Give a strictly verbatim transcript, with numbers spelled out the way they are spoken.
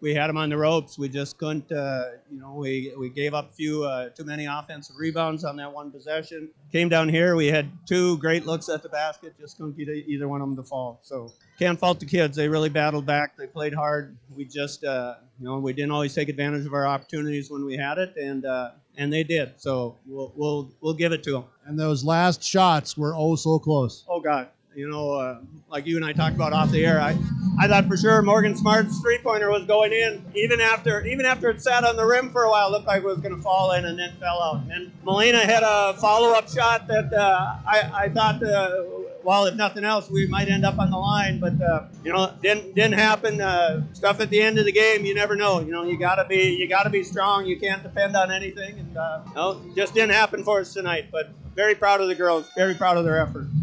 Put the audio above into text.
we had them on the ropes. We just couldn't, uh, you know, we, we gave up a few uh, too many offensive rebounds on that one possession. Came down here, we had two great looks at the basket, just couldn't get either one of them to fall. So can't fault the kids. They really battled back. They played hard. We just, uh, you know, we didn't always take advantage of our opportunities when we had it, and uh, and they did. So we'll we'll we'll give it to them. And those last shots were oh so close. Oh God. You know, uh, like you and I talked about off the air, I, I thought for sure Morgan Smart's three-pointer was going in, even after even after it sat on the rim for a while. It looked like it was going to fall in and then fell out. And Molina had a follow-up shot that uh, I, I thought, uh, well, if nothing else, we might end up on the line. But uh, you know, didn't didn't happen. Uh, stuff at the end of the game, you never know. You know, you gotta be you gotta be strong. You can't depend on anything. And uh, you know, just didn't happen for us tonight. But very proud of the girls. Very proud of their effort.